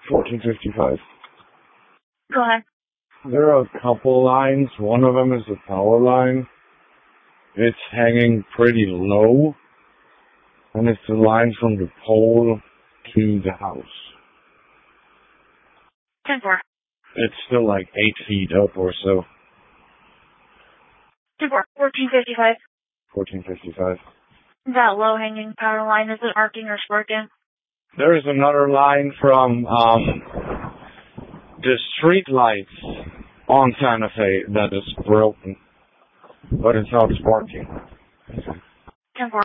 1455. Go ahead. There are a couple lines. One of them is the power line. It's hanging pretty low, and it's the line from the pole to the house. 10-4. It's still like 8 feet up or so. 10-4. 1455. 1455. That low-hanging power line, is it arcing or sparking? There is another line from the street lights on Santa Fe that is broken, but it's not sparking. 10-4.